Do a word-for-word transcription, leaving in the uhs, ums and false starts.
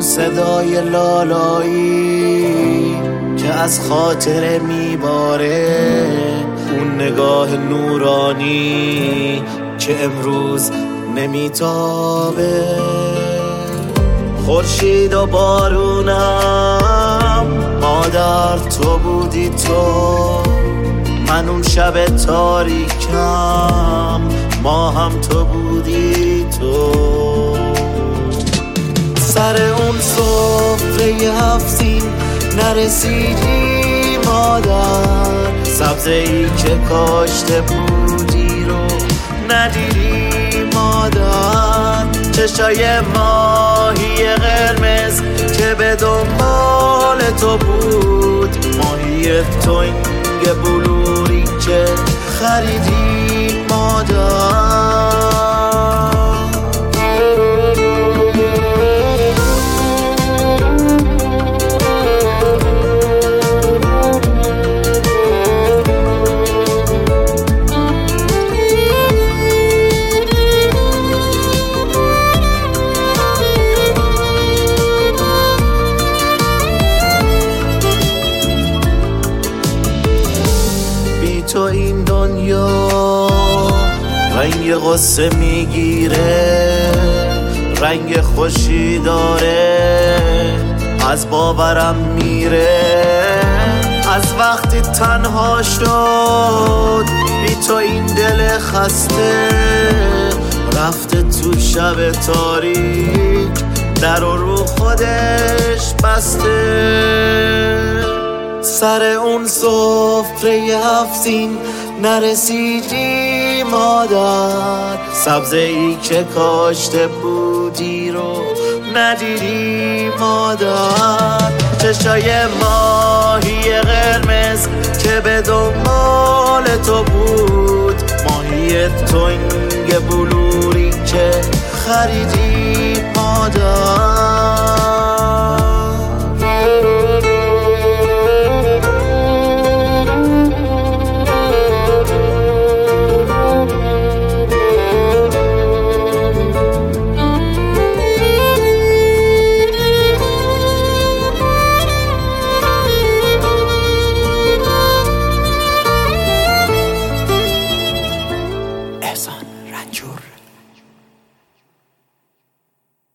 صدای لالایی که از خاطر میباره، اون نگاه نورانی که امروز نمیتابه. خورشید و بارونم مادر تو بودی تو، من اون شب تاریکم ما هم تو بودی تو. سر اون سفره هفتین نرسیدی مادر، سبزه ای که کاشته بودی رو ندیدی مادر. چشای ماهی قرمز که به دنبال تو بود، ماهی تنگ بلوری که خریدی مادر. تو این دنیا رنگ غصه میگیره، رنگ خوشی داره از باورم میره. از وقتی تنها شد بی تو این دل خسته، رفته تو شب تاریک در رو خودش بسته. سر اون سفره هفتین نرسیدی مادر، سبزه ای که کاشته بودی رو ندیدی مادر. چشای ماهی قرمز که به دنبال تو بود، ماهی تنگ بلوری که خریدی مادر.